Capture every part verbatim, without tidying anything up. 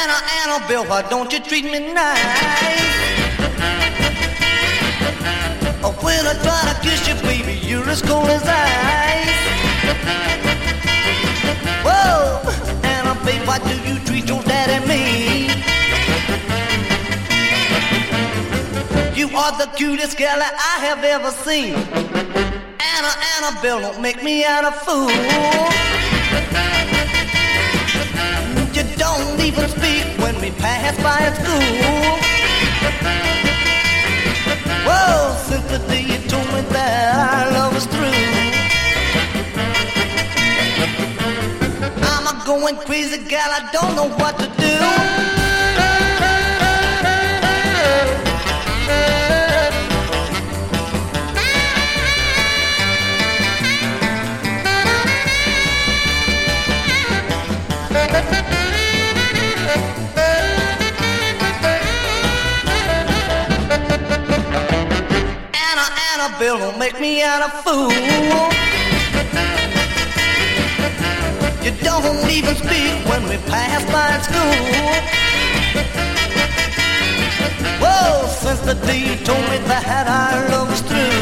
Anna, Annabelle, why don't you treat me nice? Oh, when I try to kiss you, baby, you're as cold as ice. Whoa, Anna, babe, why do you treat your daddy mean? You are the cutest girl that I have ever seen. Anna, Annabelle, don't make me out a fool. You don't even speak when we pass by at school. Whoa, since the day you told me that our love was through, I'm a going crazy, gal, I don't know what to do. Annabelle, don't make me out a fool. You don't even speak when we pass by at school. Whoa, since the day you told me that our love was through,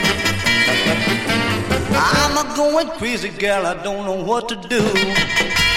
I'm a going crazy, girl, I don't know what to do.